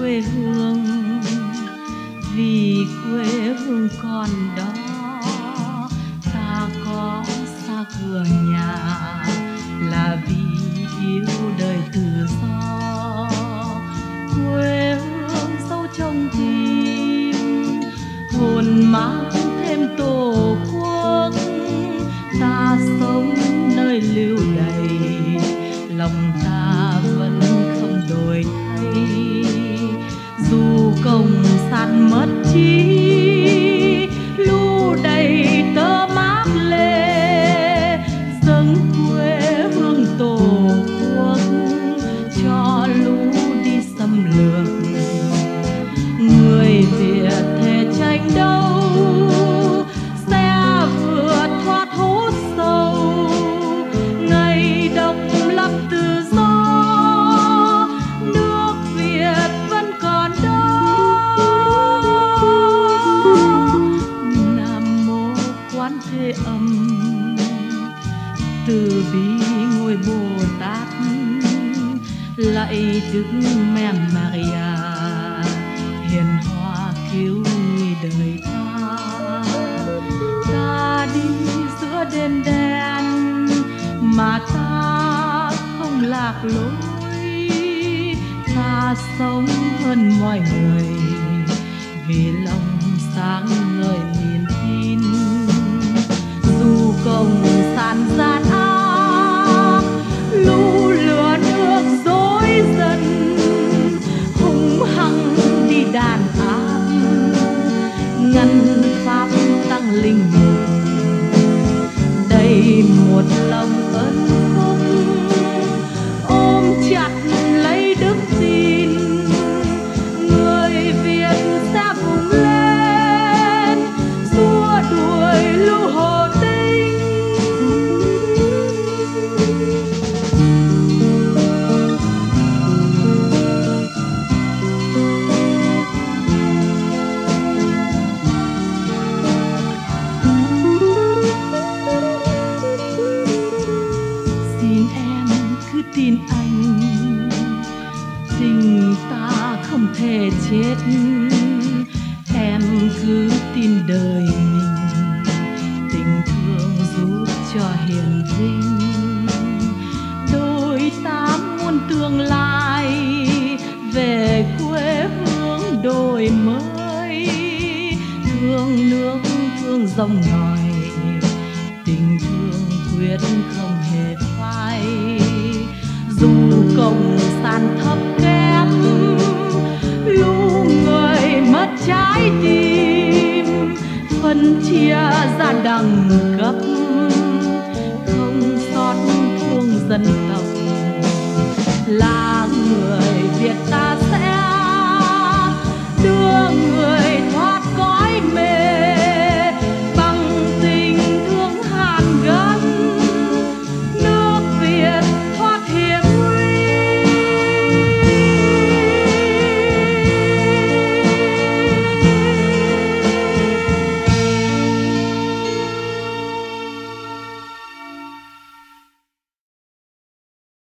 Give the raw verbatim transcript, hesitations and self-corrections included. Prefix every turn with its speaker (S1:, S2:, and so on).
S1: quê hương, vì quê hương còn đó ta có xa cửa nhà, là vì yêu đời tự do. Quê hương sâu trong tim, hồn mang thêm tổ quốc, ta sống nơi lưu đày, lòng ta vẫn không đổi thay. Dù cộng sản mất trí, lưu đày tơ mát lệ, dâng quê hương tổ quốc cho lũ đi xâm lược. Người Việt thề tranh đấu sẽ vượt thoát hố sâu, ngày độc lập tự do nước Việt vẫn còn đó. Nam mô Quán Thế Âm, từ bi ngôi Bồ Tát, lạy Đức Mẹ Maria hiền hòa cứu người đời ta. Ta đi giữa đêm đen mà ta không lạc lối, ta sống hơn mọi người vì lòng sáng ngời niềm tin. Dù cộng sản gian ác, lũ lửa nước dối dân, hung hăng đi đàn áp, ngăn pháp tăng linh mục. Đây một lòng ân phúc, ôm chặt lấy đức tin, người Việt sẽ vùng lên xua đuổi lũ hồ tinh. Xin em cứ tin anh, tình ta không thể chết. Em cứ tin đời mình, tình thương giúp cho hiền vinh. Đôi ta muốn tương lai về quê hương đổi mới, thương nước thương dòng ngòi, tình thương quyết không hề phai. Dù cộng sản thấp kém, lũ người mất trái tim, phân chia ra đẳng cấp.